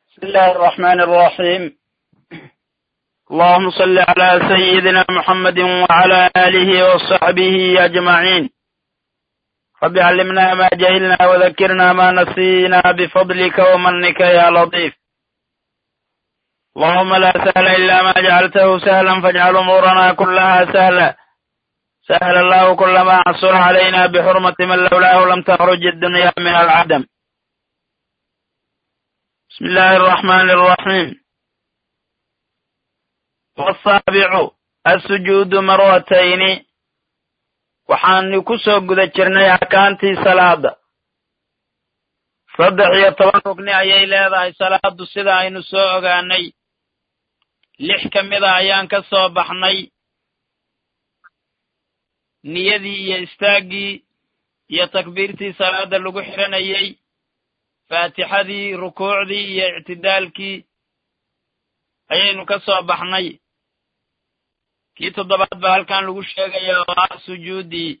بسم الله الرحمن الرحيم. اللهم صل على سيدنا محمد وعلى آله وصحبه أجمعين. رب علمنا ما جهلنا وذكرنا ما نسينا بفضلك ومنك يا لطيف. اللهم لا سهل إلا ما جعلته سهلا فاجعل أمورنا كلها سهلا. سهل الله كل ما عصر علينا بحرمة من لولاه لم تخرج الدنيا من العدم. بسم الله الرحمن الرحيم. والسابع السجود مرتين. waxaan ku soo guda jirnay arkaantii salaada 13 rukni ayay leedahay salaadu sida aynu soo ogaanay 6 kamida ayaan ka soo baxnay niyadii iyo istaagii iyo takbiirtii salaada lagu xiranayay faatixadii rukuucdii iyo i'tidaalkii ayaynu ka soo baxnay kii toddobaad ba halkan lagu sheegayaa waa sujuudii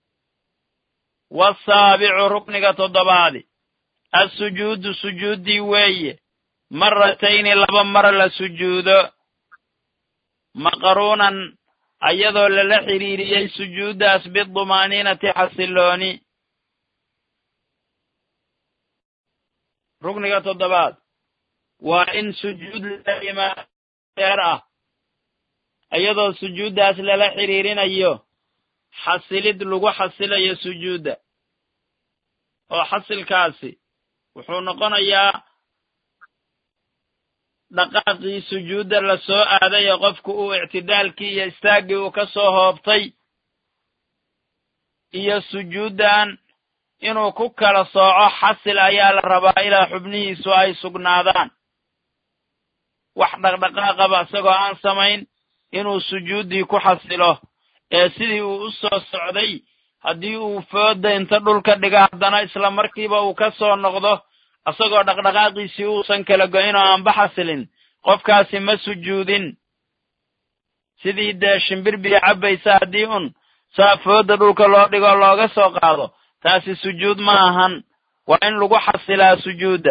wasaabicu rukniga toddobaadi as-sujuudu sujuudii weeye marratayni laba mar la sujuudo maqruunan ayadoo lala xiriiriyey sujuudaas bidumaaniinati xasilooni rukniga toddobaad waa in sujuud la imaar ah ayadoo sujuuddaas lala xiriirinayo xasilid lagu xasilayo sujuudda oo xasilkaasi wuxuu noqonayaa dhaqaaqii sujuudda la soo aadayo qofku uu ictidaalkii iyo istaaggii uu ka soo hoobtay iyo sujuuddan inuu ku kala sooco xasil ayaa la rabaa ilaa xubnihiisu ay sugnaadaan wax dhaqdhaqaaqaba isagoo aan samayn inuu sujuuddii ku xasilo ee sidii uu u soo socday haddii uu fooda inta dhulka dhiga haddana isla markiiba uu ka soo noqdo isagoo dhaqdhaqaaqiisii uusan kala go'in oo aanba xasilin qofkaasi ma sujuudin sidii dee shimbir biyo cabbaysa haddii un saa fooda dhulka loo dhigo looga soo qaado taasi sujuud ma ahan waa in lagu xasilaa sujuudda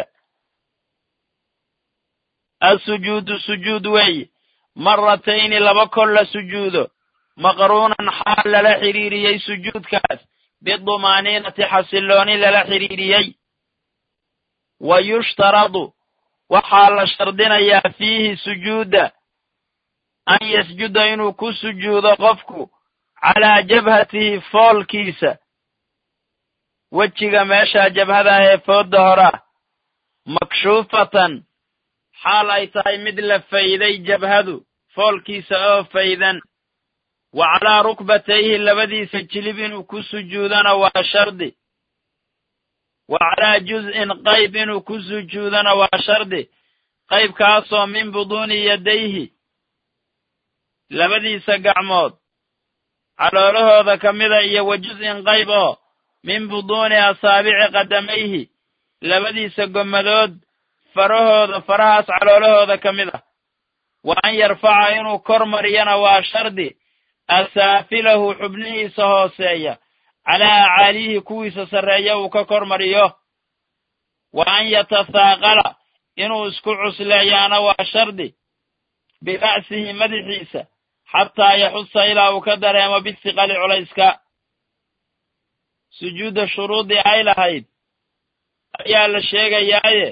as-sujuudu sujuud weeye marratayni laba kol la sujuudo maqruunan xaal lala xiriiriyey sujuudkaas bidumaaniinati xasilooni lala xiriiriyey wa yushtaradu waxaa la shardinayaa fiihi sujuudda an yasjuda inuu ku sujuudo qofku calaa jabhatihi foolkiisa wejiga meesha jabhadaah ee fooda horaa makshuufatan xaal ay tahay mid la fayday jabhadu foolkiisa oo faydan wa calaa rukbatayhi labadiisa jilib inuu ku sujuudana waa shardi wa calaa juz'in qayb inuu ku sujuudana waa shardi qaybkaasoo min buduuni yadayhi labadiisa gacmood caloolahooda ka mida iyo wa juz'in qayb oo min buduuni asaabici qadamayhi labadiisa gommadood farahaas caloolahooda ka mid ah wa an yarfaca inuu kor mariyana waa shardi asaafilahu xubnihiisa hooseeya calaa acaalihi kuwiisa sarreeya uu ka kor mariyo wa an yatathaaqala inuu isku cusleeyaana waa shardi bira'sihi madaxiisa xataa yaxusa ilaa uu ka dareemo bisiqali culayska sujuudda shuruudii ay lahayd ayaa la sheegayaaye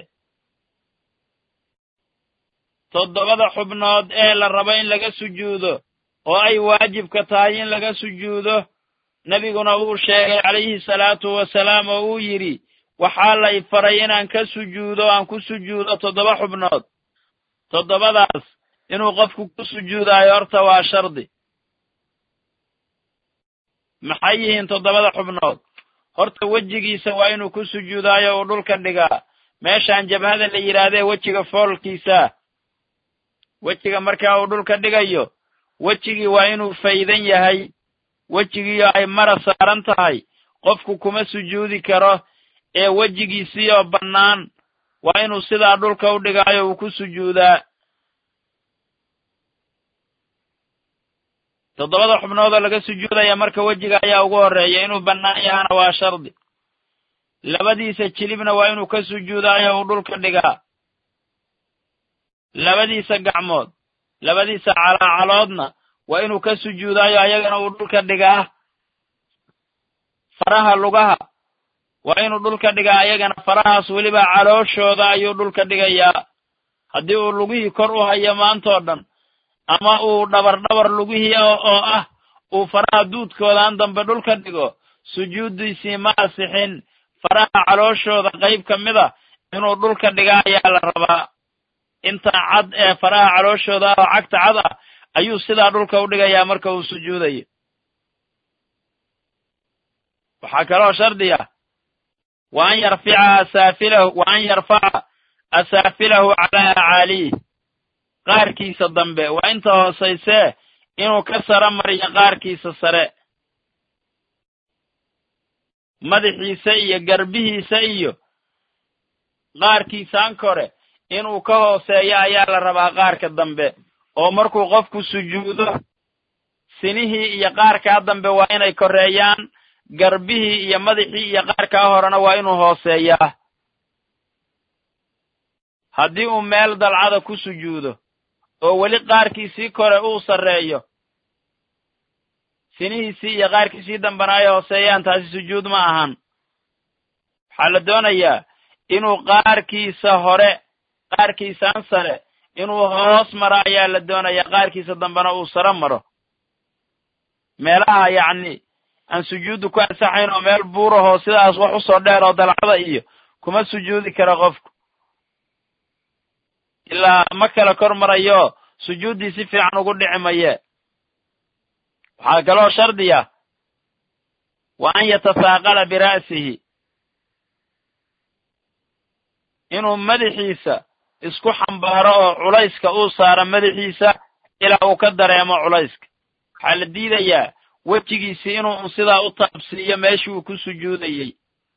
7 xubnood ee la rabo in laga sujuudo oo ay waajibka tahay in laga sujuudo nebiguna uu sheegay calayhi salaatu wasalaam oo uu yidhi waxaa lay faray inaan ka sujuudo aan ku sujuudo 7 xubnood 7daas inuu qofku ku sujuudaayo horta waa shardi maxay yihiin 7 xubnood horta wejigiisa waa inuu ku sujuudaayo uu dhulka dhigaa meeshaan jabhada la yidhaahdee wejiga foolkiisa wejiga markaa uu dhulka dhigayo wejigii waa inuu faydan yahay wejigiioo ay mara saaran tahay qofku kuma sujuudi karo ee wejigiisii oo bannaan waa inuu sidaa dhulka u dhigaayo uu ku sujuudaa 7 xubnoodoo laga sujuudaya marka wejiga ayaa ugu horreeya inuu bannaan yahana waa shardi labadiisa jilibna waa inuu ka sujuudaayo uu dhulka dhigaa labadiisa gacmood labadiisa calaacaloodna waa inuu ka sujuudaayo ayagana uu dhulka dhigaa faraha lugaha waa inuu dhulka dhigaa ayagana farahaas weliba calooshooda ayuu dhulka dhigayaa haddii uu lugihii kor u hayo maantoo dhan ama uu dhabar lugihii oo ah uu faraha duudkoodan dambe dhulka dhigo sujuuddiisii ma asixin faraha calooshooda qayb ka mid a inuu dhulka dhigaa ayaa la rabaa inta cad ee faraha calooshooda ah oo cagta cad ah ayuu sidaa dhulka u dhigayaa marka uu sujuudayo waxaa kaloo shardi ah wa an yarfaca asaafilahu calaa acaaliih qaarkiisa dambe waa inta hoosaysee inuu ka sara mariyo qaarkiisa sare madaxiisa iyo garbihiisa iyo qaarkiisaan kore inuu ka hooseeyo ayaa la rabaa qaarka dambe oo markuu qofku sujuudo sinihii iyo qaarkaa dambe waa inay koreeyaan garbihii iyo madaxii iyo qaarkaa horena waa inuu hooseeyaa haddii uu meel dalcada ku sujuudo oo weli qaarkiisii kore uu sarreeyo sinihiisii iyo qaarkiisii dambena ay hooseeyaan taasi sujuud ma ahan waxaa la doonayaa inuu qaarkiisaan sare inuu hoos maro ayaa la doonayaa qaarkiisa dambena uu saro maro meelaha yacni aan sujuuddu ku ansaxayn oo meel buurahoo sidaas wax u soo dheer oo dalcada iyo kuma sujuudi kara qofku ilaa ma kala kor marayo sujuuddii si fiican ugu dhici maye waxaa kaloo shardiya wa an yatasaaqala bira'sihi inuu madaxiisa isku xambaaro oo culayska uu saaro madaxiisa ilaa uu ka dareemo culayska waxaa la diidayaa wejigiisii inuu sidaa u taabsiiyo meeshii uu ku sujuudayey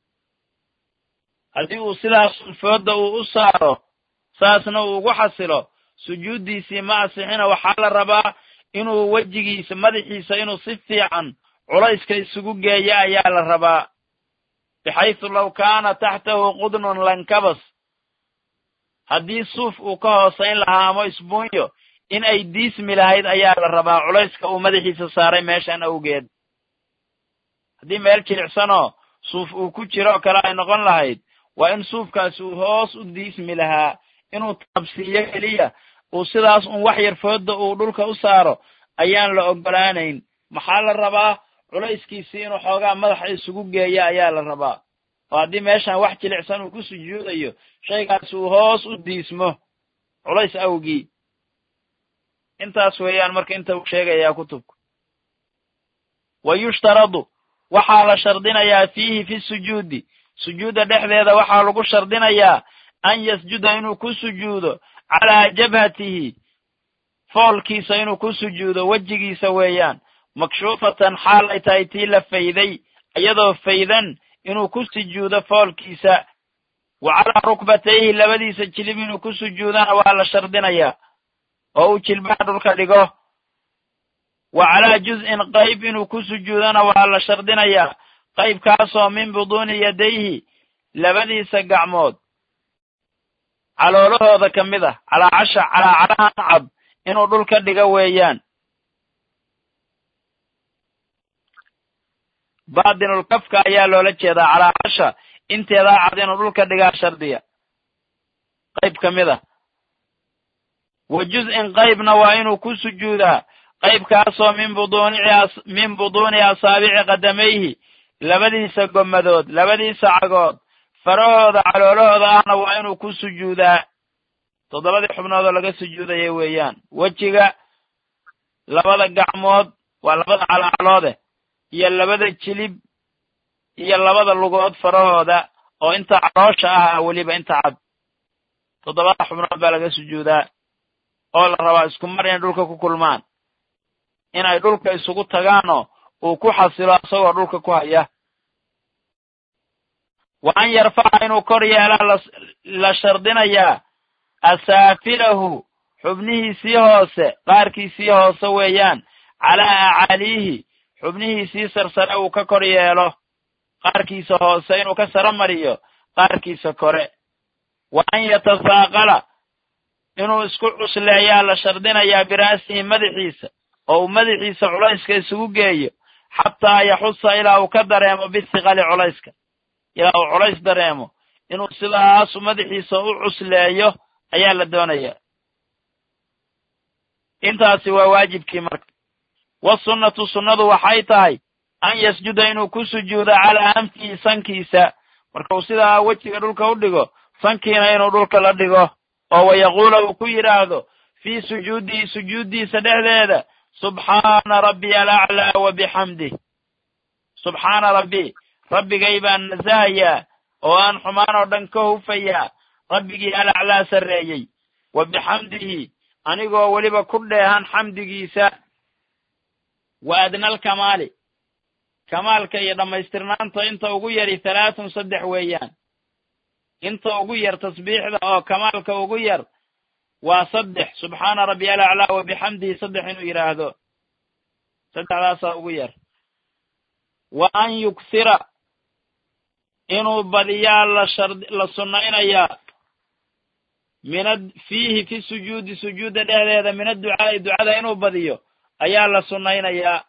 haddii uu sidaas fooda uu u saaro saasna uu ugu xasilo sujuuddiisii ma asixina waxaa la rabaa inuu wejigiisa madaxiisa inuu si fiican culayska isugu geeyo ayaa la rabaa bixaysu law kaana taxtahu qudnun lankabas haddii suuf uu ka hoosayn lahaa ama isbuunyo in ay diismi lahayd ayaa la rabaa culayska uu madaxiisa saaray meeshan awgeed haddii meel jilicsanoo suuf uu ku jiro kale ay noqon lahayd waa in suufkaasi uu hoos u diismi lahaa inuu taabsiiyo keliya uu sidaas un wax yar fooda uu dhulka u saaro ayaan la oggolaanayn maxaa la rabaa culayskiisii inuu xoogaa madaxa isugu geeyo ayaa la rabaa oo haddii meeshan wax jilicsan uu ku sujuudayo shaygaasi uu hoos u diismo culays awgii intaas weeyaan marka inta uu sheegayaa kutubku wa yushtaradu waxaa la shardinayaa fiihi fi sujuudi sujuudda dhexdeeda waxaa lagu shardinayaa an yasjuda inuu ku sujuudo calaa jabhatihi foolkiisa inuu ku sujuudo wejigiisa weeyaan makshuufatan xaal ay tahay tii la fayday iyadoo faydan inuu ku sujuudo foolkiisa wa calaa rukbatayhi labadiisa jilib inuu ku sujuudana waa la shardinayaa oo uu jilbaha dhulka dhigo wa calaa juz'in qayb inuu ku sujuudana waa la shardinayaa qaybkaasoo min buduuni yadayhi labadiisa gacmood caloolahooda ka mid ah calaacalahan cad inuu dhulka dhigo weeyaan baadinulkafka ayaa loola jeedaa calaacasha inteedaa cad inuu dhulka dhigaa shardiya qayb ka mid ah wa juz'in qaybna waa inuu ku sujuudaa qaybkaasoo min buduuni asaabici qadamayhi labadiisa gommadood labadiisa cagood farahooda caloolahooda ahna waa inuu ku sujuudaa 7 xubnoodoo laga sujuudaya weeyaan wejiga labada gacmood waa labada calaacaloode iyo labada jilib iyo labada lugood farahooda oo inta caloosha ah weliba inta cad 7 xubnood baa laga sujuudaa oo la rabaa isku mar inay dhulka ku kulmaan inay dhulka isugu tagaanoo uu ku xasilo isagoo dhulka ku haya wa an yarfaca inuu kor yeelaa la shardinayaa asaafilahu xubnihiisii hoose qaarkiisii hoose weeyaan calaa acaaliihi xubnihiisii sarsare uu ka kor yeelo qaarkiisa hoose inuu ka saro mariyo qaarkiisa kore wa an yatasaaqala inuu isku cusleeyaa la shardinayaa biraasihi madaxiisa oo uu madaxiisa culayska isugu geeyo xataa yaxusa ilaa uu ka dareemo bithiqali culayska ilaa uu culays dareemo inuu sidaasu madaxiisa u cusleeyo ayaa la doonayaa intaasi waa waajibkii marka wasunnatu sunnadu waxay tahay an yasjuda inuu ku sujuudo calaa anfihi sankiisa marka uu sidaa wejiga dhulka u dhigo sankiina inuu dhulka la dhigo oo wayaquula uu ku yidhaahdo fii sujuudihi sujuuddiisa dhexdeeda subxaana rabbiya alaclaa wa bixamdih subxaana rabbi rabbigay baan nasahayaa oo aan xumaan oo dhan ka hufayaa rabbigii alaclaa sarreeyey wa bixamdihi anigoo weliba ku dheehan xamdigiisa wa adnal kamaali kamaalka iyo dhammaystirnaanta inta ugu yari 3 weeyaan inta ugu yar tasbiixda oo kamaalka ugu yar waa 3 subxaana rabbiya alaclaa wa bixamdihi 3 inuu yidhaahdo 3daasaa ugu yar wa an yuksira inuu badiyaa la sunnaynayaa fiihi fi sujuudi sujuudda dhexdeeda min adducaa'i ducada inuu badiyo ayaa la sunnaynayaa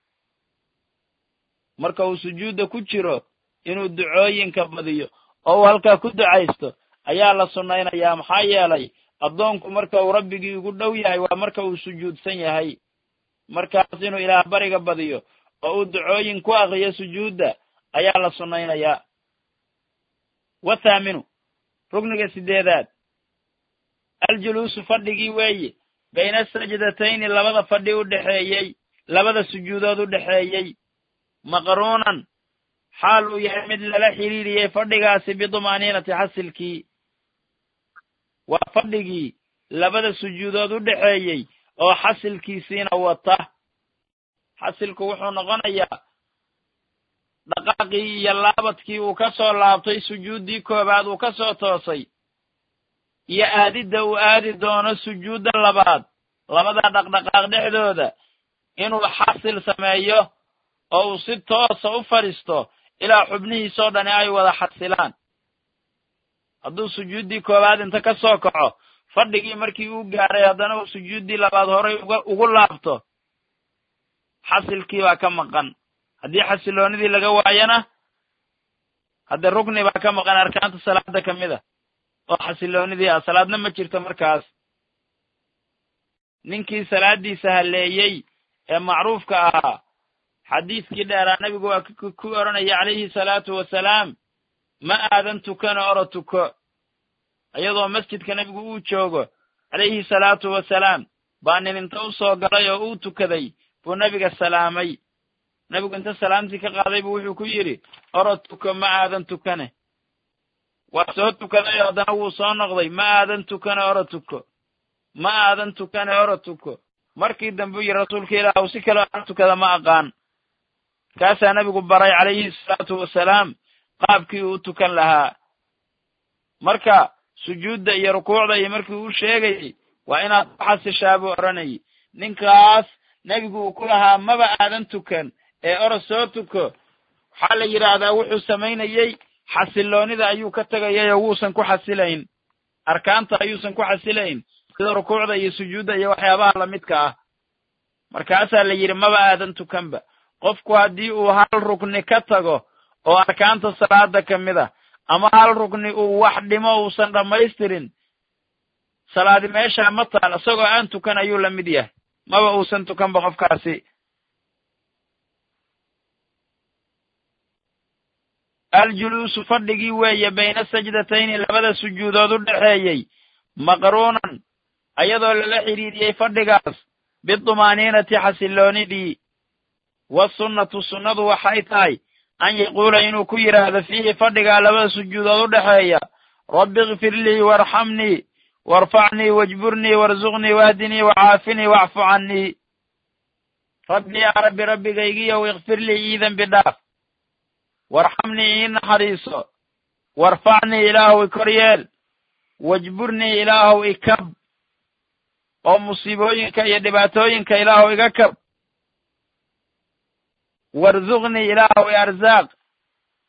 marka uu sujuudda ku jiro inuu ducooyinka badiyo oo uu halkaa ku ducaysto ayaa la sunnaynayaa maxaa yeelay addoonku marka uu rabbigii ugu dhow yahay waa marka uu sujuudsan yahay markaas inuu ilaah bariga badiyo oo uu ducooyin ku akriyo sujuudda ayaa la sunnaynayaa wathaaminu rukniga 8aad aljuluusu fadhigii weeye bayna sajdatayni labada fadhi u dhexeeyey labada sujuudood u dhexeeyey maqruunan xaal uu yahay mid lala xiriiriyey fadhigaasi biduma'niinati xasilkii waa fadhigii labada sujuudood u dhexeeyey oo xasilkiisiina wata xasilku wuxuu noqonayaa dhaqaaqii iyo laabadkii uu ka soo laabtay sujuuddii koowaad uu ka soo toosay iyo aadidda uu aadi doono sujuudda labaad labada dhaqdhaqaaq dhexdooda inuu xasil sameeyo oo uu si toosa u fadhiisto ilaa xubnihiisoo dhani ay wada xasilaan hadduu sujuuddii koowaad inta ka soo kaco fadhigii markii uu gaaray haddana uu sujuuddii labaad horay ugu laabto xasilkii baa ka maqan haddii xasiloonidii laga waayana hadde rukni baa ka maqan arkaanta salaada ka mid a oo xasiloonidii ah salaadna ma jirto markaas ninkii salaaddiisa halleeyey ee macruufka ahaa xadiiskii dheeraa nebigu waa ku odhanaya calayhi salaatu wasalaam ma aadan tukano oro tuko iyadoo masjidka nebigu uu joogo calayhi salaatu wasalaam baa nin inta u soo galay oo uu tukaday buu nebiga salaamay nebigu inta salaamtii ka qaaday buu wuxuu ku yidhi oro tuko ma aadan tukane waa soo tukaday haddana wuu soo noqday ma aadan tukane oro tuko ma aadan tukane oro tuko markii dambe u yidhi rasuulka ilaahu si kaloo aan tukada ma aqaan kaasaa nebigu baray calayhi salaatu wasalaam qaabkii uu tukan lahaa marka sujuudda iyo rukuucda iyo markii uu sheegayey waa inaad ku xasishaa buu odhanayay ninkaas nebigu uu ku lahaa maba aadan tukan ee oro soo tuko waxaa la yidhaahdaa wuxuu samaynayey xasiloonida ayuu ka tegayay oo wuusan ku xasilayn arkaanta ayuusan ku xasilayn sida rukuucda iyo sujuudda iyo waxyaabaha lamidka ah markaasaa la yidhi maba aadan tukanba qofku haddii uu hal rukni ka tago oo arkaanta salaada ka mid ah ama hal rukni uu wax dhimo uusan dhammaystirin salaadi meeshaa ma taal isagoo aan tukan ayuu la mid yahay maba uusan tukanba qofkaasi aljuluusu fadhigii weeye bayna sajdatayni labada sujuudood u dhexeeyey maqruunan ayadoo lala xidhiiriyey fadhigaas biduma'niinati xasiloonidii wasunnatu sunnadu waxay tahay an yaquula inuu ku yidhaahdo fiihi fadhigaa labada sujuudood u dhexeeya rabbi ikfir lii waarxamnii waarfacnii wajburnii warzuqnii wahdinii wacaafinii wacfu cannii rabbi yaa rabbi rabbigaygiyow ikfir lii ii dembi dhaaf warxamnii ii naxariiso warfacnii ilaahuw ikoryeel wajburnii ilaahuw ikab oo musiibooyinka iyo dhibaatooyinka ilaahuw iga kab warzuqnii ilaahuw i arsaaq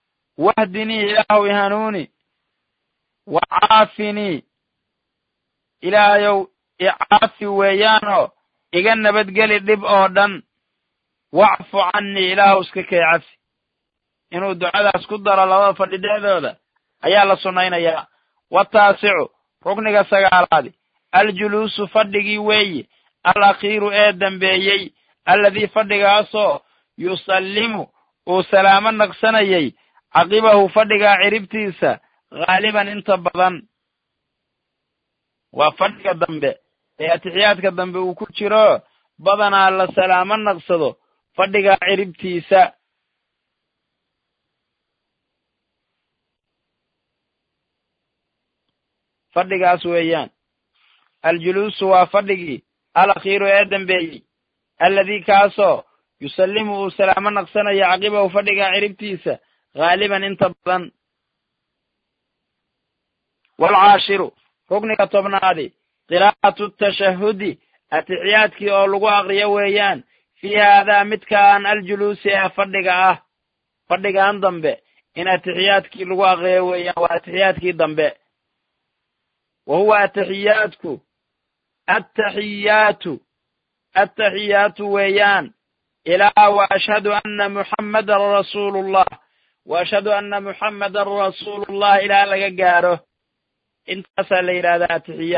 wahdinii ilaahuw i hanuuni wacaafinii ilaahayow icaafi weeyaanoo iga nabadgeli dhib oo dhan wacfu cannii ilaahuw iska kay cafi inuu ducadaas ku daro labada fadhi dhexdooda ayaa la sunnaynayaa wataasicu rukniga sagaalaadi aljuluusu fadhigii weeye alakhiiru ee dambeeyey alladii fadhigaasoo yusallimu uu salaamo naqsanayay caqibahu fadhigaa ciribtiisa ghaaliban inta badan waa fadhiga dambe ee atixiyaadka dambe uu ku jiro badanaa la salaamo naqsado fadhigaa ciribtiisa fadhigaas weeyaan aljuluusu waa fadhigii alakhiiru ee dambeeyey alladii kaasoo yusallimu uu salaamo naqsanayo caqibahu fadhigaa ciribtiisa ghaaliban inta badan waalcaashiru rukniga tobnaadi qiraa'atu tashahudi atixiyaadkii oo lagu aqriyo weeyaan fii haadaa midkaan aljuluusi ee fadhiga ah fadhigan dambe in atixiyaadkii lagu aqriyo weeyaan waa atixiyaadkii dambe wa huwa attaxiyaatu weeyaan ilaa wa ashhadu anna muxammadan rasuulullah wa ashhadu anna muxammadan rasuulullah ilaa laga gaaro intaasaa la yidhahdaa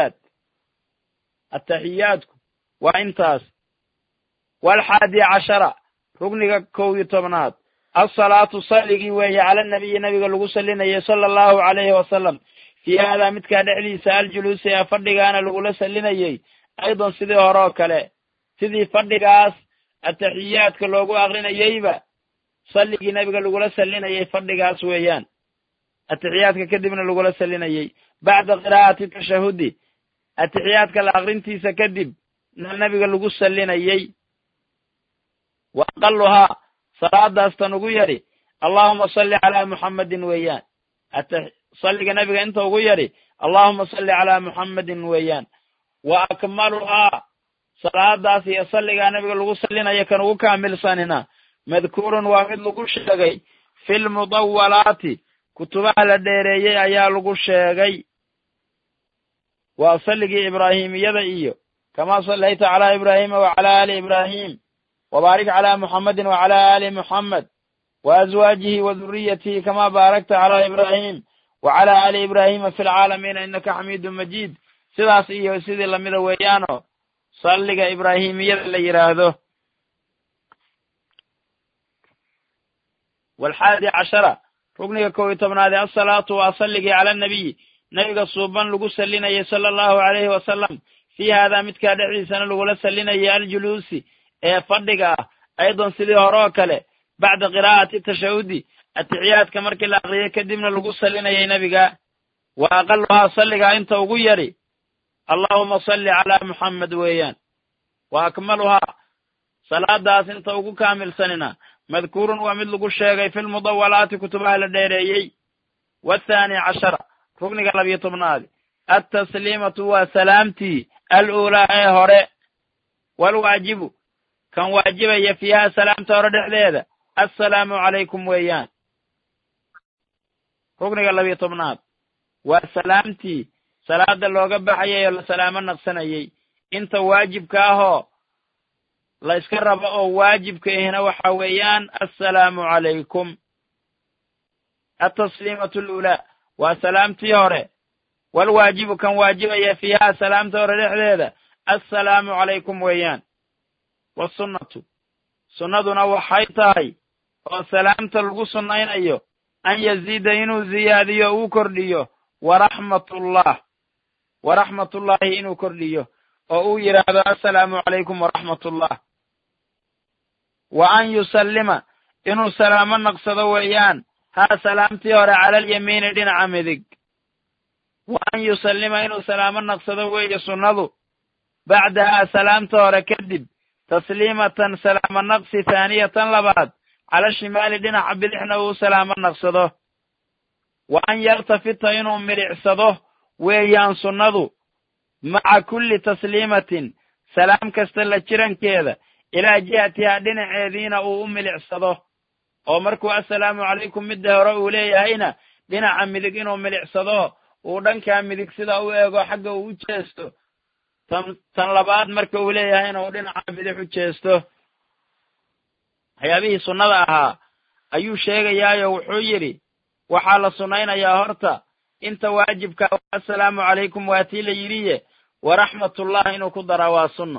attaxiyaadku waa intaas waalxaadi cashara rugniga 11 alsalaatu salligii weeye cala nabiyi nabiga lagu sallinayay sala allahu calayhi wasalam fii haadaa midkaa dhexdiisa aljuluusi ee fadhigaana lagula sallinayey aydan sidii hore oo kale sidii fadhigaas ataxiyaadka loogu aqrinayeyba salligii nabiga lagula sallinayay fadhigaas weeyaan atixiyaadka kadibna lagula sallinayey bacda qiraa'ati tashahudi atixiyaadka la aqrintiisa kadib na nabiga lagu sallinayey wa aqaluhaa salaadaas tan ugu yadhi allaahuma salli calaa muxammadin weeyaan salliga nabiga inta ugu yadhi allaahuma salli calaa muxammadin weeyaan wa akmaluhaa salaadaas iyo salligaa nabiga lagu sallinaya kan ugu kaamilsanina madkuurun waa mid lagu sheegay fi lmudawalaati kutubaha la dheereeyey ayaa lagu sheegay waa salligii ibraahimiyada iyo kamaa sallayta calaa ibraahiima wacalaa aali ibraahim wabaarik calaa muxammadin wacalaa aali muxammed wa azwaajihi wa duriyatihi kamaa baarakta calaa ibraahim wacalaa aali ibraahima fi lcaalamiina innaka xamiidun majiid sidaas iyo sidii lamida weeyaano salliga ibraahimiyada la yidhaahdo waalxaadi cashara rugniga 11 alsalaatu waa salligii cala nabiyi nabiga suuban lagu sallinayay sala allahu calayhi wasalam fii haadaa midkaa dhexdiisana lagula sallinayay aljuluusi ee fadhiga ah aydan sidii hore oo kale bacda qiraa'ati tashahudi atixiyaadka markii la aqriyay kadibna lagu sallinayay nabiga wa aqaluhaa salligaa inta ugu yadhi allaahuma salli calaa muxammed weeyaan wa akmaluhaa salaadaas inta ugu kaamilsanina madkuurun waa mid lagu sheegay fi lmudawalaati kutubaha la dheereeyey wathaani cashara rugniga 12 altasliimatu waa salaamtii aluulaa ee hore waalwaajibu kan waajibaya fiiha salaamta hore dhexdeeda assalaamu calaykum weeyaan rugniga 12 waa salaamtii salaada looga baxayay oo la salaamo naqsanayey inta waajibka ahoo la iska rabo oo waajibka ahna waxa weeyaan assalaamu calaykum altasliimatu aluulaa waa salaamtii hore waalwaajibu kan waajibaya fiiha salaamta hore dhexdeeda assalaamu calaykum weeyaan wasunnatu sunnaduna waxay tahay oo salaamta lagu sunnaynayo an yaziida inuu ziyaadiyo uu kordhiyo waraxmatullaahi inuu kordhiyo oo uu yidhaahdo assalaamu calaykum waraxmatullah wa an yusallima inuu salaamo naqsado weeyaan haa salaamtii hore cala alyamiini dhinaca midig wa an yusallima inuu salaamo naqsado weeye sunnadu bacdahaa salaamta hore kadib tasliimatan salaamo naqsi thaaniyatan labaad cala shimaali dhinaca bidixna uu salaamo naqsado wa an yaltafita inuu milicsado weeyaan sunnadu maca kulli tasliimatin salaam kasta la jirankeeda ilaa jihatihaa dhinaceediina uu u milicsado oo markuu assalaamu calaykum midda hore uu leeyahayna dhinaca midig inuu milicsado uu dhankaa midig sida u eego xagga uu u jeesto tan labaad marka uu leeyahay inuu dhinaca bidix u jeesto waxyaabihii sunnada ahaa ayuu sheegayaayo wuxuu yidhi waxaa la sunnaynayaa horta inta waajibka assalaamu calaykum waa tii la yidhiye waraxmatullah inuu ku daraa waa sunno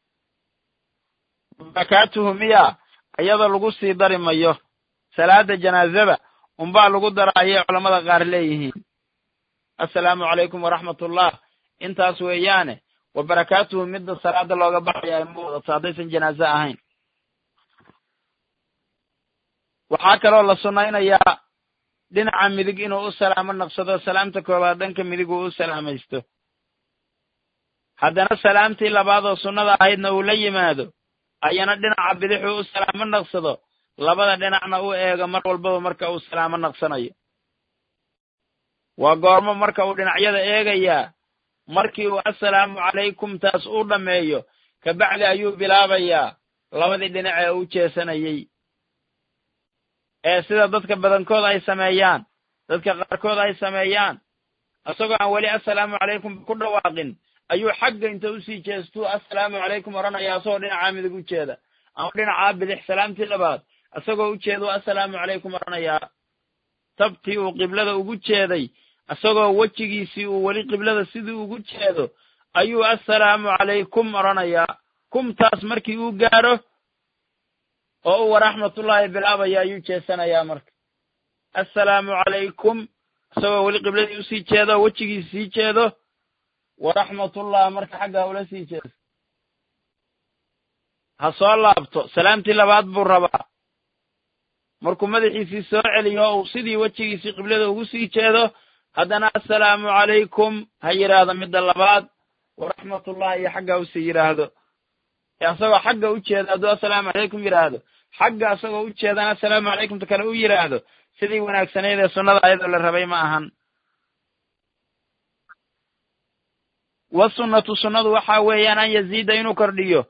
barakaatuhu miya iyada lagu sii dari mayo salaada janaazada unbaa lagu dara ayay culammada qaar leeyihiin assalaamu calaykum waraxmatullah intaas weeyaane wa barakaatuhu midda salaada looga baxaya ma wadato haddaysan janaaze ahayn waxaa kaloo la sunnaynayaa dhinaca midig inuu u salaamo naqsado salaamta koowaad dhanka midig uu u salaamaysto haddana salaamtii labaad oo sunnada ahaydna uu la yimaado ayana dhinaca bidixuu u salaamo naqsado labada dhinacna u eego mar walbaba marka uu salaamo naqsanayo waa goormo marka uu dhinacyada eegayaa markii uu assalaamu calaykum taas uu dhammeeyo kabacdi ayuu bilaabayaa labadii dhinac ee u jeesanayey ee sida dadka badankood ay sameeyaan dadka qaarkood ay sameeyaan isagoo aan weli assalaamu calaykum ku dhawaaqin ayuu xagga inta usii jeestuu assalaamu calaykum odhanayaa asagoo dhinacaa midig u jeeda ama dhinacaa bidix salaamtii labaad isagoo u jeeduu assalaamu calaykum odhanayaa tabtii uu qiblada ugu jeeday isagoo wejigiisii uu weli qiblada sidii ugu jeedo ayuu assalaamu calaykum odhanayaa kumtaas markii uu gaadho oo u waraxmatullaahi bilaabaya ayuu jeesanayaa marka assalaamu calaykum isagoo weli qibladii usii jeedo oo wejigiisi sii jeedo waraxmatullah marka xagga ula sii jeedo ha soo laabto salaamtii labaad buu rabaa markuu madaxiisii soo celiyo uu sidii wejigiisii qiblada ugu sii jeedo haddana assalaamu calaykum ha yidhaahdo midda labaad waraxmatullahi iyo xagga usii yidhaahdo isagoo xagga u jeeda hadduu assalaamu calaykum yidhaahdo xagga isagoo u jeedana assalaamu calaykumta kale u yidhaahdo sidii wanaagsaneyd ee sunnada ayadoo la rabay ma ahan wasunnatu sunnadu waxaa weeyaan an yaziida inuu kordhiyo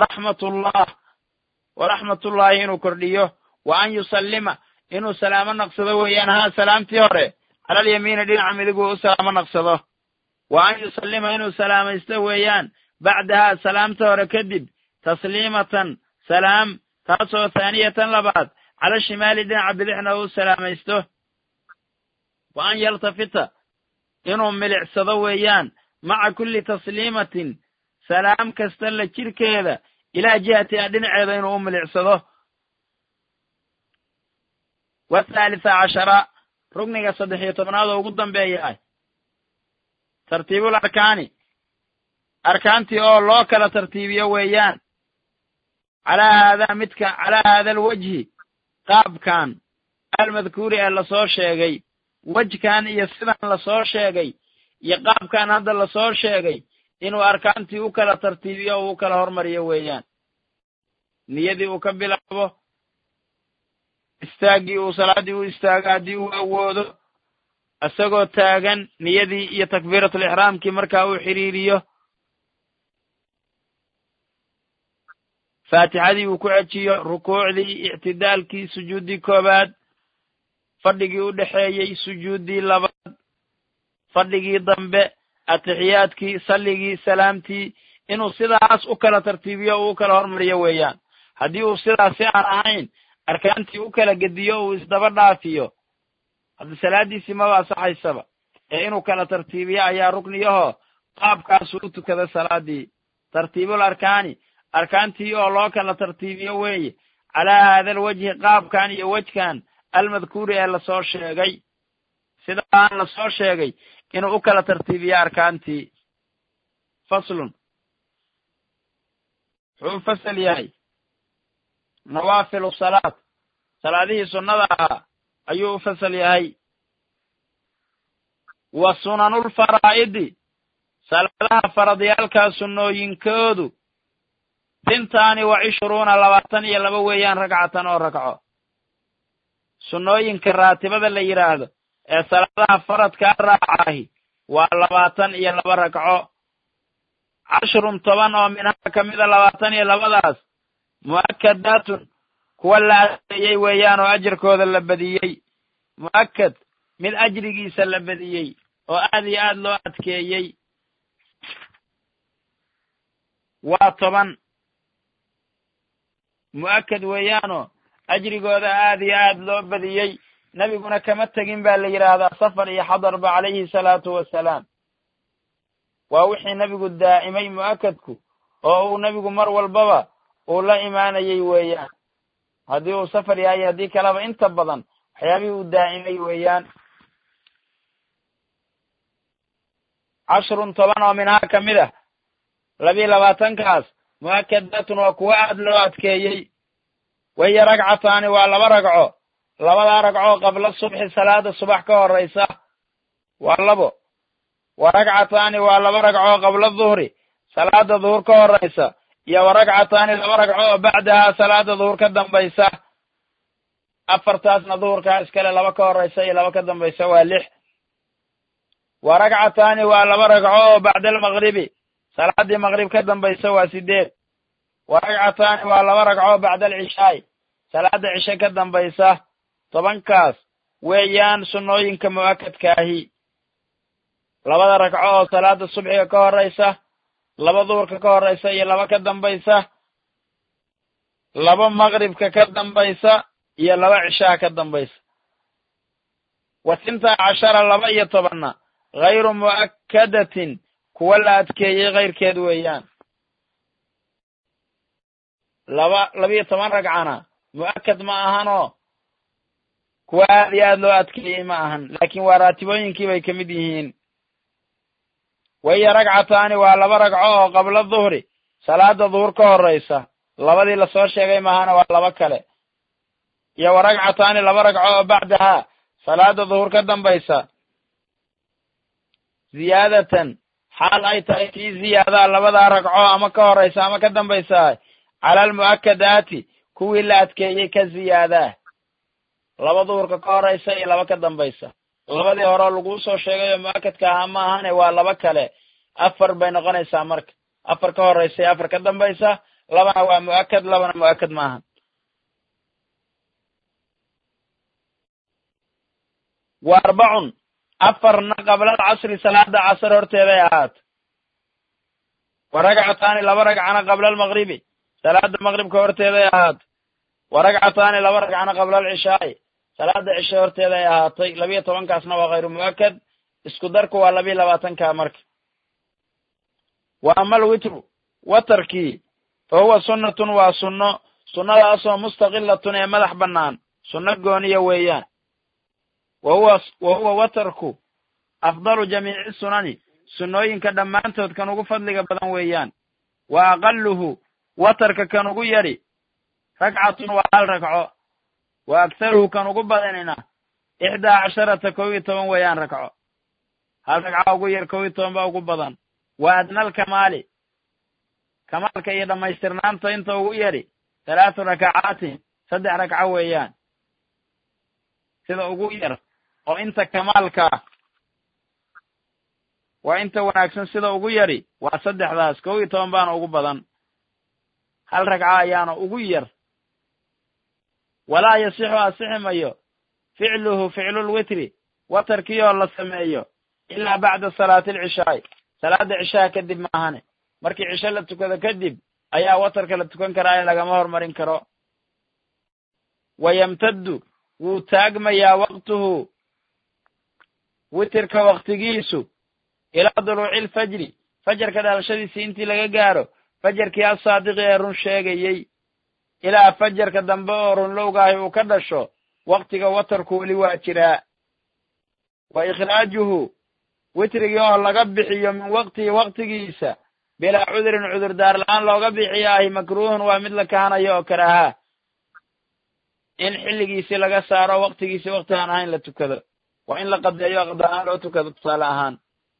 waraxmatullaahi inuu kordhiyo wa an yusallima inuu salaamo naqsado weeyaan haa salaamtii hore cala alyamiini dhinaca midigu u salaamo naqsado wa an yusallima inuu salaamaysto weeyaan bacdahaa salaamta hore kadib tasliimatan salaam taasoo thaaniyatan labaad cala shimaali dhinaca bidixna u salaamaysto wa an yaltafita inuu milicsado weeyaan maca kulli tasliimatin salaam kasta la jirkeeda ilaa jihatiha dhinaceeda inuu u milicsado wathalitha cashara rugniga 13 oo ugu dambeeyahay tartiibul arkaani arkaantii oo loo kala tartiibiyo weeyaan calaa haada alwajhi qaabkan almadkuuri ee lasoo sheegay wejkan iyo sidan lasoo sheegay iyo qaabkan hadda lasoo sheegay inuu arkaantii u kala tartiibiyo oo u kala hormariyo weeyaan niyadii uu ka bilaabo istaaggii uu salaaddii u istaago haddii uu awoodo isagoo taagan niyadii iyo takbiiratul ixraamkii markaa uu xidhiiriyo faatixadii uu ku cejiyo rukuucdii ictidaalkii sujuuddii koowaad fadhigii u dhexeeyey sujuuddii labaad fadhigii dambe atixiyaadkii salligii salaamtii inuu sidaas u kala tartiibiyo uu u kala hormariyo weeyaan haddii uu sidaas si aan ahayn arkaantii u kala gediyo uu isdaba dhaafiyo hadda salaaddiisii maba asaxaysaba ee inuu kala tartiibiyo ayaa rukniyahoo qaabkaasuu u tukada salaaddii tartiibul arkaani arkaantii oo loo kala tartiibiyo weeye calaa haada alwajhi qaabkan iyo wejkan almadkuuri ee lasoo sheegay sidaan lasoo sheegay inuu u kala tartiibiyo arkaantii faslun wuxuu fasal yahay nawaafilu salaad salaadihii sunnada ahaa ayuu u fasal yahay wa sunanulfaraa'idi salaadaha faradyaalkaa sunnooyinkoodu 22 weeyaan ragcatan oo ragco sunnooyinka raatibada la yidhaahdo ee salaadaha faradkaa raacaahi waa 22 ragco 10 oo minhaa ka mida 22daas mu'akadaatun kuwa la adkeeyey weeyaan oo ajarkooda la badiyey mu'akad mid ajrigiisa la badiyey oo aad iyo aad loo adkeeyey waa 10 mu'akad weeyaanoo ajrigooda aad iyo aad loo badiyey nebiguna kama tegin baa la yidhaahdaa safar iyo xadarba calayhi salaatu wassalaam waa wixii nebigu daa'imay mu'akadku oo uu nebigu mar walbaba uu la imaanayey weeyaan haddii uu safar yahay haddii kaleba inta badan waxyaabihii uu daa'imay weeyaan 10 oo minhaa ka mid ah 22kaas mu'akadaatun waa kuwa aad loo adkeeyey wahiya ragcataani waa 2 ragco 2daa ragcoo qabla subxi salaada subax ka horaysa waa 2 wa ragcataani waa 2 ragcoo qabla duhri salaada duhur ka horaysa iyo wa ragcataani 2 ragco oo bacdahaa salaada duhur ka dambaysa 4taasna duhurkaa iskale 2 ka horaysa iyo 2 ka dambaysa waa 6 wa ragcataani waa 2 ragco oo bacda almaqribi salaadii maqrib ka dambaysa waa 8 wa ragcataani waa 2 ragco bacda alcishaa'i salaada cishe ka dambaysa 10kaas weeyaan sunnooyinka mu'akadkaahi 2 ragco oo salaada subxiga ka horaysa 2 duhurka ka horaysa iyo 2 ka dambaysa 2 maqribka ka dambaysa iyo 2 cishaha ka dambaysa wa 12 iyo 10 hayru mu'akadatin kuwa la adkeeyey kayrkeed weeyaan 12 ragcana mu'akad ma ahanoo kuwa aad iyo aad loo adkeeyey ma ahan laakiin waa raatibooyinkii bay ka mid yihiin wahiya ragcataani waa 2 ragco oo qabla duhri salaada duhur ka horaysa 2dii lasoo sheegay maahana waa 2 kale iyo wa ragcataani 2 ragco oo bacdahaa salaada duhur ka dambaysa ziyaadatan xaal ay tahay tii ziyaadaa 2daa ragco ama ka horaysa ama ka dambaysa cala almu'akadaati kuwii la adkeeyey ka ziyaadaa 2 duhurka ka horaysa iyo 2 ka dambaysa 2dii horeo laguu soo sheegay oo mu'akadka ahaa ma ahane waa 2 kale 4 bay noqonaysaa marka 4 ka horaysa iyo 4 ka dambaysa 2na waa mu'akad 2na mu'akad ma ahan wa 4 4na qabla alcasri salaada casr horteeday ahaato wa ragcataani 2 ragcana qabla almaqribi salaada maqribka horteeday ahaato wa ragcataani 2 ragcana qabla alcishaa'i salaada cishe horteeday ahaatay 12kaasna waa hayru mu'akad isku darku waa 22ka marka wa ama alwitru watarkii fa huwa sunnatun waa sunno sunnadaasoo mustaqilatun ee madax bannaan sunno gooniya weeyaan wa huwa watarku afdalu jamiici sunani sunnooyinka dhammaantood kan ugu fadliga badan weeyaan wa aqaluhu watarka kan ugu yadhi ragcatun waa 1 ragco wa agtaruhu kan ugu badanina 11 11 weeyaan ragco 1 ragca ugu yar 11 baa ugu badan wa adnal kamaali kamaalka iyo dhammaystirnaanta inta ugu yadhi 3 rakacaatin 3 ragco weeyaan sida ugu yar oo inta kamaalka waa inta wanaagsan sida ugu yadhi waa 3daas 11 baana ugu badan 1 ragca ayaana ugu yar walaa yasixu asixi mayo ficluhu ficlulwitri watarkii oo la sameeyo ilaa bacda salaati alcishaa'i salaada cishaha kadib maahane markii cisho la tukado kadib ayaa watarka la tukan karaa ee lagama hormarin karo wa yamtaddu wuu taagmayaa waqtuhu witirka waqtigiisu ilaa duluuci alfajri fajarka dhalashadiisii intii laga gaaro fajarkii asaadiqi ee run sheegayey ilaa fajarka dambe oo runlowgaahi uu ka dhasho waqtiga watarku weli waa jiraa wa ikhraajuhu witrigii oo laga bixiyo min waqtihi waqtigiisa bilaa cudurin cudurdaar la-aan looga bixiyo ahi makruuhun waa mid la kahanayo oo karaahaa in xilligiisii laga saaro waqtigiisii waqti aan ahayn la tukado waa in la qadeeyo qada ahaan loo tukado tusaale ahaan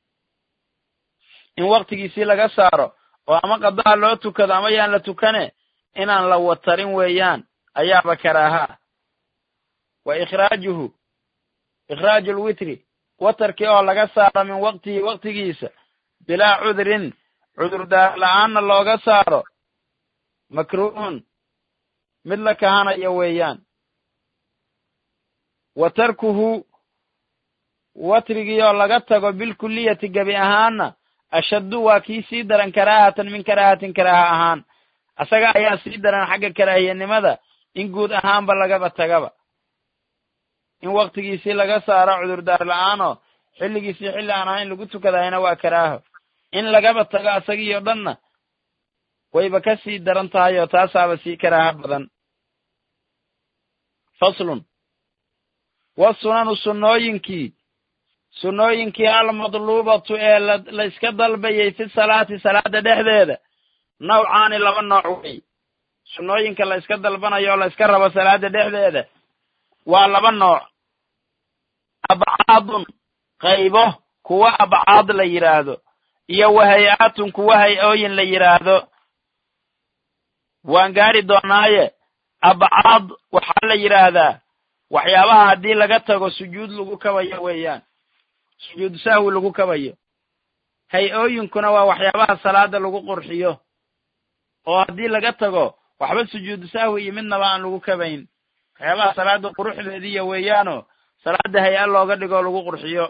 in waqtigiisii laga saaro oo ama qadaha loo tukado ama yaan la tukane inaan la watarin weeyaan ayaaba karaahaa wa ikhraajuhu ikhraaju lwitri watarkii oo laga saaro min waqtihi waqtigiisa bilaa cudrin cudurdaar la-aanna looga saaro makruuhun mid la kahanayo weeyaan wa tarkuhu watrigii oo laga tago bilkulliyati gebi ahaanna ashaddu waa kii sii daran karaahatan min karaahatin karaaha ahaan asaga ayaa sii daran xagga karaahiyanimada in guud ahaanba lagaba tagaba in waktigiisii laga saaro cudurdaar la'aanoo xilligiisii xilli aan ahayn lagu tukadayna waa karaaho in lagaba tago asagiioo dhanna wayba ka sii daran tahay oo taasaaba sii karaaha badan faslun wasunanu sunnooyinkii almadluubatu ee la iska dalbayay fi salaati salaada dhexdeeda nawcaani laba nooc wey sunnooyinka la iska dalbanayo oo la iska rabo salaada dhexdeeda waa laba nooc abcaadun qaybo kuwa abcaad la yidhaahdo iyo wahay'atun kuwa hay-ooyin la yidhaahdo waan gaari doonaaye abcaad waxaa la yidhaahdaa waxyaabaha haddii laga tago sujuud lagu kabayo weeyaan sujuudu sahwi lagu kabayo hay-ooyinkuna waa waxyaabaha salaada lagu qurxiyo oo haddii laga tago waxba sujuudu sahwi iyo midnaba aan lagu kabayn waxyaabaha salaada quruxdeediiya weeyaanoo salaada hay-a looga dhigoo lagu qurxiyo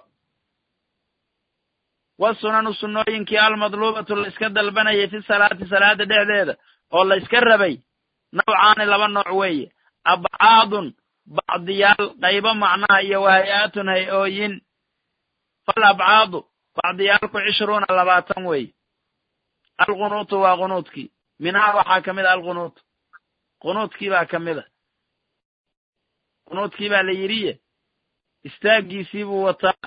wasunanu sunnooyinkii almadluubatu la iska dalbanayay fi salaati salaada dhexdeeda oo la iska rabay nawcaani laba nooc weeye abcaadun bacdiyaal qaybo macnaha iyo wahay'atun hay-ooyin fal abcaadu bacdiyaalku 20 weeye alqunuutu waa qunuudkii minhaa waxaa ka mid a alqunuut qunuudkii baa ka mid a qunuudkii baa la yidhiye istaaggiisii buu wataa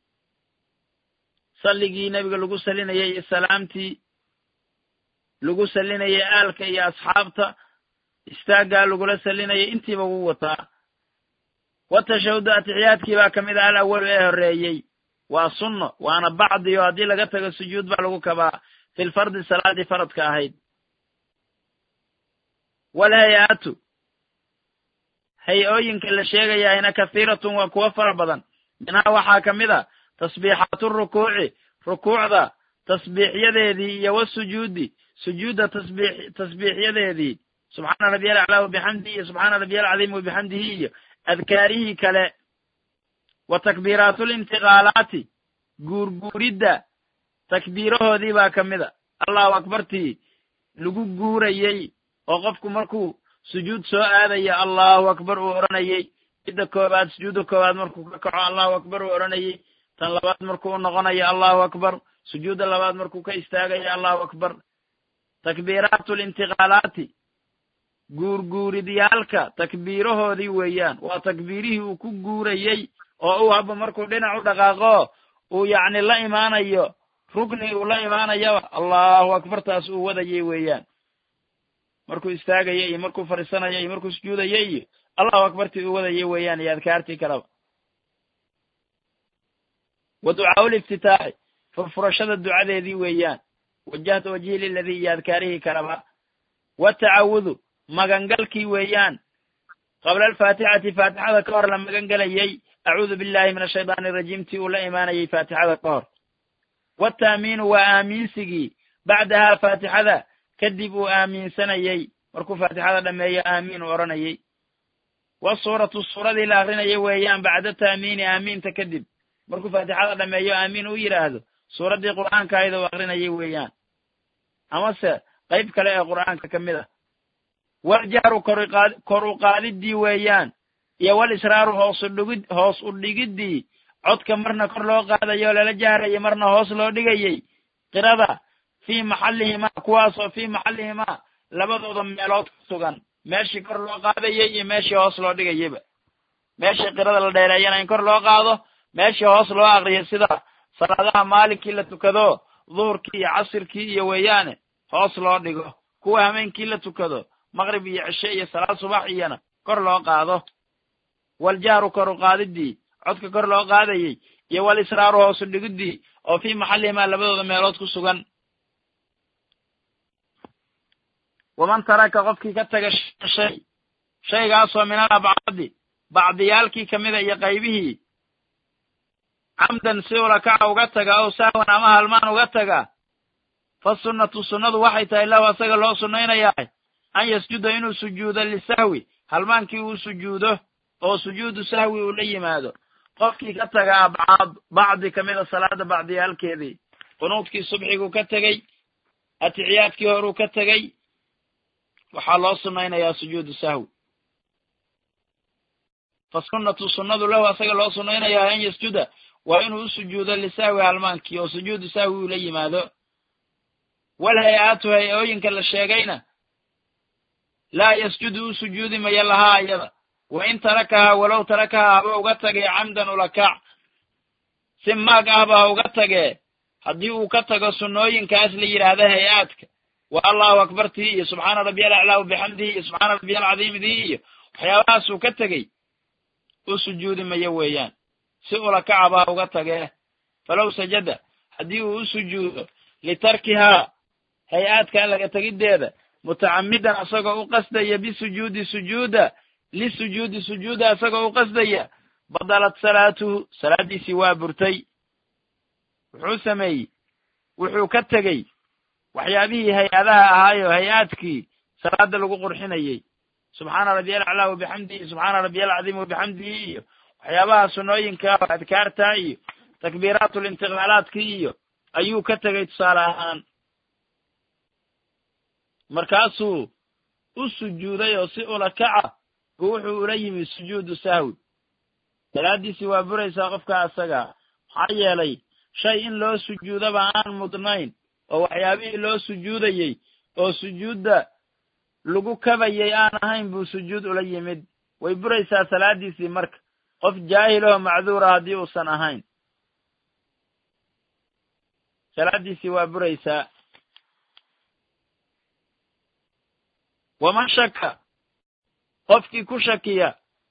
salligii nebiga lagu salinayay iyo salaamtii lagu salinayay aalka iyo asxaabta istaaggaa lagula salinayay intiiba wuu wataa watashahudu atixiyaadkii baa ka mid a al awalu ee horreeyey waa sunno waana bacdi oo haddii laga tago sujuud baa lagu kabaa filfardi salaadii faradka ahayd walhay-atu hay-ooyinka la sheegayahayna kahiiratun waa kuwo fara badan minhaa waxaa ka mid a tasbiixaatu rukuuci rukuucda tasbiixyadeedii iyo wasujuudi sujuudda tasbiixyadeedii subxaana rabbiyal aclaa wabixamdihi iyo subxaana rabbiyal cadiim wabixamdihi iyo adkaarihii kale wa takbiiraatulintiqaalaati guurguuridda takbiirahoodii baa ka mid a allahu akbartii lagu guurayey oo qofku markuu sujuud soo aadaya allahu akbar uu odhanayey midda koobaad sujuudda koowaad markuu ka kaco allahu akbar uu odhanayey tan labaad markuu u noqonayo allahu akbar sujuudda labaad markuu ka istaagayo allahu akbar takbiiraatulintiqaalaati guurguuridyaalka takbiirahoodii weeyaan waa takbiirihii uu ku guurayey oo uu haba markuu dhinac u dhaqaaqo uu yacni la imaanayo rukni uu la imaanayaba allahu akbartaas uu wadayay weeyaan markuu istaagaya iyo markuu fadhiisanayo iyo markuu sujuudaya iyo allahu akbartii uu wadayay weeyaan iyo adkaartii kaleba wa ducaau liftitaaxi furfurashada ducadeedii weeyaan wajahtu wajhi liladii iyo adkaarihii kaleba watacawudu magangalkii weeyaan qabla alfaatixati faatixada ka hor la magan gelayey acuudu billahi min ashaydaani arajiim tii uu la imaanayey faatixada ka hor wataamiinu waa aamiinsigii bacdahaa faatixada kadib uu aamiinsanayey markuu faatixada dhammeeyo aamiin uu odhanayey wasuuratu suuradii la akrinayay weeyaan bacda taamiini aamiinta kadib markuu faatixada dhammeeyo aamiin uu yidhaahdo suuraddii qur'aanka ayada uu akrinayay weeyaan amase qayb kale ee qur'aanka ka mid ah waljahru kor u qaadiddii weeyaan iyo walisraaru hoos u dhigiddii codka marna kor loo qaadayo lala jahrayay marna hoos loo dhigayey qirada fii maxallihimaa kuwaasoo fii maxallihimaa labadooda meelood ku sugan meeshii kor loo qaadayey iyo meeshii hoos loo dhigayeyba meeshii qirada la dheereeyana in kor loo qaado meeshii hoos loo aqriyo sida salaadaha maalinkii la tukado duhurkii iyo casirkii iyo weeyaane hoos loo dhigo kuwa hameenkii la tukado maqrib iyo cishe iyo salaad subax iyona kor loo qaado waljahru kor u qaadiddii codka kor loo qaadayey iyo walisraaru hoos u dhigiddii oo fii maxallihimaa labadooda meelood ku sugan waman taraka qofkii ka taga shaygaasoo min al abcaadi bacdiyaalkii ka mida iyo qaybihii camdan si ulakaca uga taga ow sahwan ama halmaan uga taga fa sunnatu sunnadu waxay tahay lahu asaga loo sunnaynayaa an yasjuda inuu sujuudo lisahwi halmaankii uu sujuudo oo sujuudu sahwi uu la yimaado qofkii ka taga abcaad bacdi ka mida salaada bacdiyaalkeedii qunuudkii subxiguu ka tegey atixiyaadkii horuu ka tegey waxaa loo sunnaynayaa sujuudu sahwi fa sunnadu lahu asaga loo sunnaynayaa an yasjuda waa inuu u sujuudo lisahwi halmaankii oo sujuudu sahwi uu la yimaado wal hay-aatu hay-ooyinka la sheegayna laa yasjudu u sujuudi maya lahaa ayada wa in tarakahaa walow tarakahaa haba uga tagee camdan ulakac si maag ahba ha uga tagee haddii uu ka tago sunnooyinkaas la yidhaahda hay-aadka wa allahu akbartii iyo subxaana rabbiyal aclaa bixamdihi iyo subxaana rabbiyal cadiimidii iyo waxyaabahaasuu ka tegey u sujuudi mayo weeyaan si ulakacaba ha uga tagee falow sajada haddii uu u sujuudo litarkihaa hay-aadka laga tegiddeeda mutacamidan asagoo u qasdaya bisujuudi sujuuda asagoo u qasdaya badalat salaatuhu salaaddiisii waa burtay wuxuu sameeyey wuxuu ka tegey waxyaabihii hay-adaha ahaayo hay-aadkii salaada lagu qurxinayey subxaana rabbiyal aclaa wabixamdihi subxaana rabbiyal cadiim wabixamdihi iyo waxyaabaha sunnooyinka adkaarta iyo takbiiraatulintiqaalaadkii iyo ayuu ka tegey tusaale ahaan markaasuu u sujuuday oo si ulakaca buu wuxuu ula yimi sujuudu sahwi salaaddiisii waa buraysaa qofka asaga maxaa yeelay shay in loo sujuudaba aan mudnayn oo waxyaabihii loo sujuudayey oo sujuudda lagu kabayay aan ahayn buu sujuud ula yimid way buraysaa salaaddiisii marka qof jaahiloo macduura haddii uusan ahayn salaaddiisii waa buraysaa waman shaka qofkii ku shakiya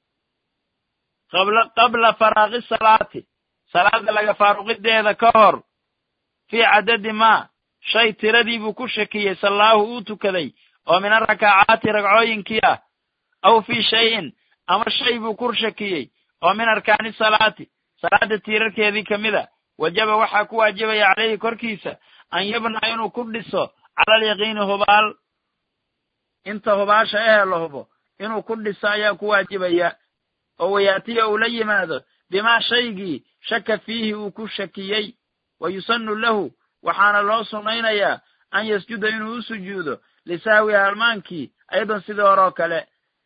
qabla faraaqi salaati salaada laga faaruqideeda ka hor fii cadadi maa shay tiradii buu ku shakiyey sallaahu uu tukaday oo min arakacaati ragcooyinkii ah aw fii shayin ama shay buu ku shakiyey oo min arkaani salaati salaada tiirarkeedii ka mid a wajaba waxaa ku waajibaya caleyhi korkiisa an yabnaa inuu ku dhiso cala alyaqiini hubaal inta hubaasha ehe la hubo inuu ku dhiso ayaa ku waajibaya oo wayaatiya uu la yimaado bimaa shaygii shaka fiihi uu ku shakiyey wa yusannu lahu waxaana loo sunnaynayaa an yasjuda inuu u sujuudo lisahwi halmaankii ayadoon sidii hore oo kale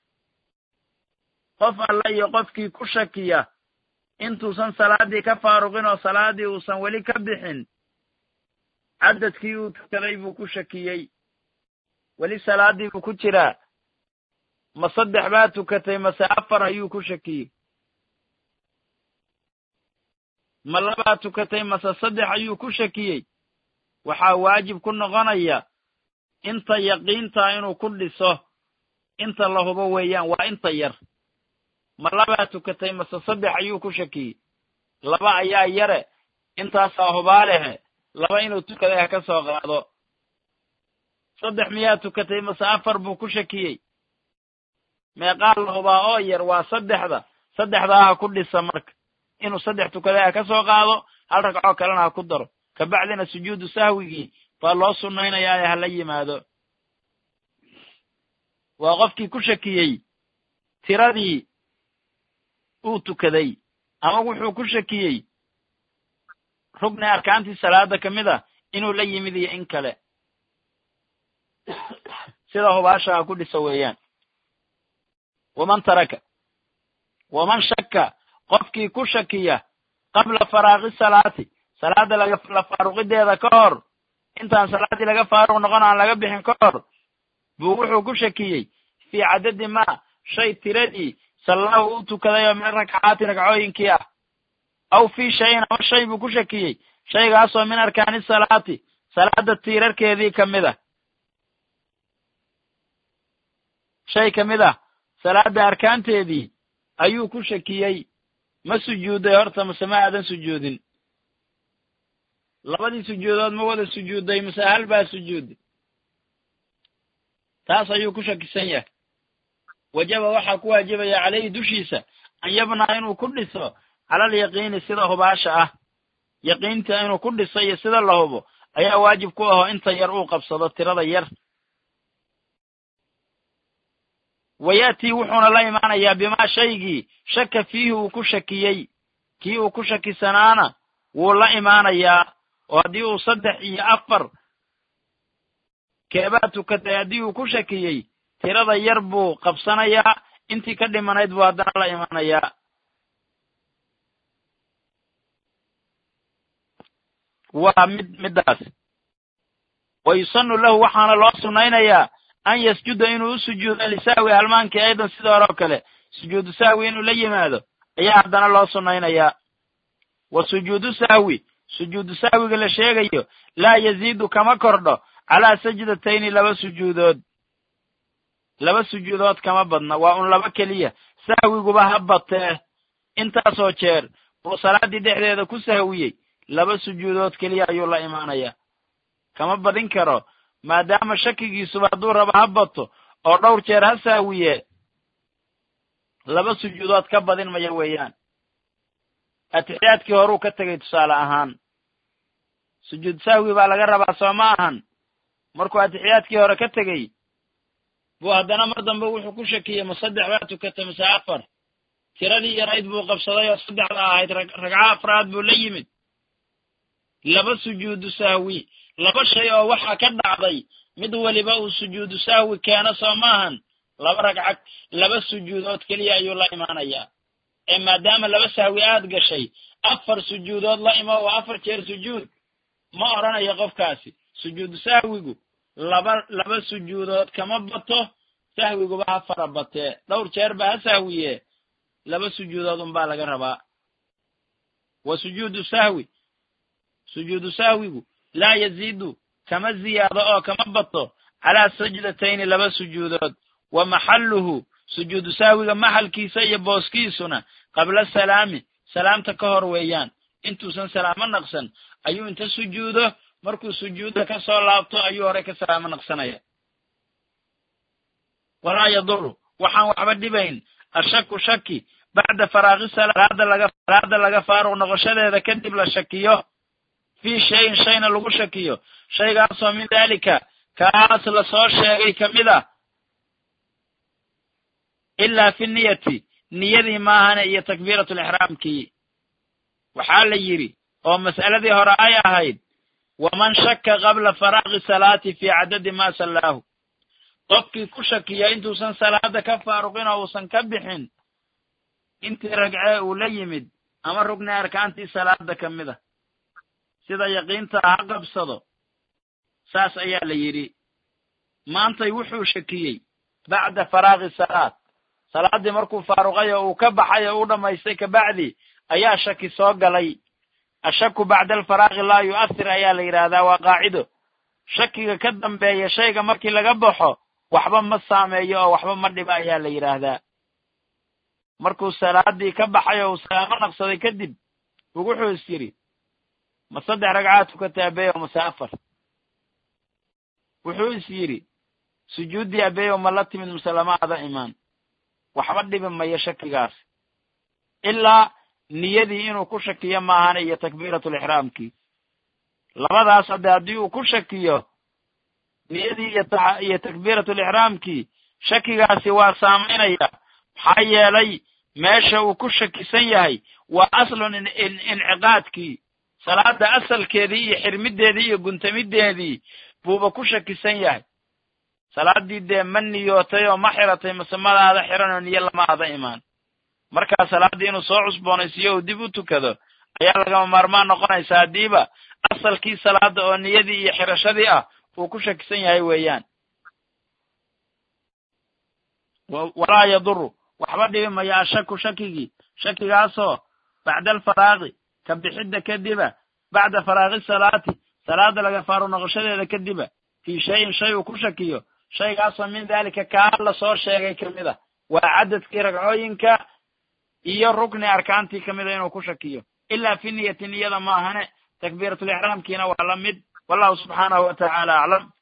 qof alla iyo qofkii ku shakiya intuusan salaaddii ka faaruqin oo salaaddii uusan weli ka bixin cadadkii uu tukaday buu ku shakiyey weli salaaddii buu ku jiraa ma 3 baa tukatay mase 4 ayuu ku shakiyey ma 2 tukatay mase 3 ayuu ku shakiyey waxaa waajib ku noqonaya inta yaqiinta inuu ku dhiso inta la hubo weeyaan waa inta yar ma 2 tukatay mase 3 ayuu ku shakiyey 2 ayaa yare intaasaa hubaalehe 2 inuu tukaday ha ka soo qaado 3 miyaa tukatay mase 4 buu ku shakiyey meeqaa la hubaa oo yar waa 3 saddexdaa ha ku dhisa marka inuu 3 tukaday ha ka soo qaado 1 ragcoo kalena ha ku daro kabacdina sujuudu sahwigii baa loo sunnaynayaa ee hala yimaado waa qofkii ku shakiyey tiradii uu tukaday ama wuxuu ku shakiyey rugni arkaantii salaada ka mid a inuu la yimid iyo in kale sida hubaasha ha ku dhisa weeyaan waman shaka qofkii ku shakiya qabla faraaqi salaati salaada la faaruqideeda ka hor intaan salaaddii laga faaruq noqon aan laga bixin ka hor buu wuxuu ku shakiyey fii cadadi maa shay tiradii sallahu uu tukaday oo min rakacaati ragcooyinkii ah aw fii shayin ama shay buu ku shakiyey shaygaasoo min arkaani salaati salaada tiirarkeedii ka mid ah shay ka mid ah salaada arkaanteedii ayuu ku shakiyey ma sujuuday horta mase ma aadan sujuudin labadii sujuudood ma wada sujuudday mase hal baa sujuuday taas ayuu ku shakisan yahay wajaba waxaa ku waajibaya caleyhi dushiisa an yabnaa inuu ku dhiso cala alyaqiini sida hubaasha ah yaqiinta inuu ku dhiso iyo sida la hubo ayaa waajib ku ahoo inta yar uu qabsado tirada yar wayaatii wuxuuna la imaanayaa bimaa shaygii shaka fiihi uu ku shakiyey kii uu ku shakisanaana wuu la imaanayaa oo haddii uu 3 iyo 4 keebaa tukatay haddii uu ku shakiyey tirada yar buu qabsanayaa intii ka dhimanayd buu haddana la imanayaa waa middaas wa yusannu lahu waxaana loo sunnaynayaa an yasjuda inuu u sujuudo lisahwi halmaankii aydan sida hore oo kale sujuudu sahwi inuu la yimaado ayaa haddana loo sunnaynayaa wa sujuudu sahwi sujuudu sahwiga la sheegayo laa yaziidu kama kordho calaa sajdatayni laba sujuudood kama badna waa un laba keliya sahwiguba ha batee intaasoo jeer uu salaaddii dhexdeeda ku sahwiyey laba sujuudood keliya ayuu la imaanayaa kama badin karo maadaama shakigiisuba hadduu rabo ha bato oo dhowr jeer ha sahwiye laba sujuudood ka badin maya weeyaan atixiyaadkii horuu ka tegay tusaale ahaan sujuud sahwi baa laga rabaa soo ma ahan markuu atixiyaadkii hore ka tegey buu haddana mar dambe wuxuu ku shakiyey ma 3 baa tukatay mise 4 tiradii yarayd buu qabsaday oo 3 ahayd ragca afraad buu la yimid laba sujuudu sahwi laba shay oo waxa ka dhacday mid waliba uu sujuudu sahwi keena soo maahan laba ragcad laba sujuudood keliya ayuu la imaanayaa maadaama laba sahwi aad gashay 4 sujuudood la ima oo 4 jeer sujuud ma oranayo qofkaasi sujuudu sahwigu laba sujuudood kama bato sahwiguba ha fara batee dhowr jeer ba ha sahwiye laba sujuudood unbaa laga rabaa wa sujuudu sahwigu laa yaziidu kama ziyaado oo kama bato calaa sajdatayni laba sujuudood wa maxalluhu sujuudu sahwiga maxalkiisa iyo booskiisuna qabla salaami salaamta ka hor weeyaan intuusan salaamo naqsan ayuu inta sujuudo markuu sujuudda ka soo laabto ayuu hore ka salaamo naqsanaya walaa yaduru waxaan waxba dhibayn ashaku shaki bacda faraaqi salaada laga faaruq noqoshadeeda kadib la shakiyo fii shayin shayna lagu shakiyo shaygaasoo min daalika kaas la soo sheegay ka mid ah ilaa fi niyati niyadii maahane iyo takbiiratulixraamkii waxaa la yidhi oo mas'aladii hore ay ahayd waman shaka qabla faraaqi salaati fii cadadi maa sallaahu qofkii ku shakiya intuusan salaada ka faaruqin oo uusan ka bixin intii ragcee uu la yimid ama rugni arkaantii salaada ka mid ah sida yaqiinta ha qabsado saas ayaa la yidhi maantay wuxuu shakiyey bacda faraaqi salaaddii markuu faaruqay oo uu ka baxay oo u dhammaystay kabacdi ayaa shaki soo galay ashaku bacda alfaraaqi laa yu'athir ayaa la yidhaahdaa waa qaacido shakiga ka dambeeya shayga markii laga baxo waxba ma saameeyo oo waxba ma dhiba ayaa la yidhaahdaa markuu salaaddii ka baxay oo uu salaamo naqsaday kadib wuxuu is yidhi ma 3 ragcaad tukatay abeeyo mase 4 wuxuu is yidhi sujuuddii abeeyo ma la timid mise lama ada imaan waxba dhibi mayo shakigaas ilaa niyadii inuu ku shakiyo maahane iyo takbiiratulixraamkii labadaas haddii uu ku shakiyo niyadii iyo takbiiratulixraamkii shakigaasi waa saamaynaya maxaa yeelay meesha uu ku shakisan yahay waa aslun inciqaadkii salaada asalkeedii iyo xirmideedii iyo guntamideedii buuba ku shakisan yahay salaaddii dee ma niyootay oo ma xiratay mase madaada xiran oo niyo lama ada imaan markaa salaaddii inuu soo cusboonaysiiyo uu dib u tukado ayaa lagama maarmaan noqonaysa haddiiba asalkii salaada oo niyadii iyo xirashadii ah uu ku shakisan yahay weeyaan walaa yaduru waxba dhibi maya ashaku shakigaasoo bacda alfaraaqi ka bixidda kadiba bacda faraaqi salaada laga faaruq noqoshadeeda kadiba fii shayin shay uu ku shakiyo shaygaasoo min daalika kaa la soo sheegay ka mid a waa cadadkii ragcooyinka iyo rukni arkaantii ka mida inuu ku shakiyo ilaa fi niyati niyada maahane takbiiratulixraamkiina waa la mid wallahu subxaanahu wa tacaala aclam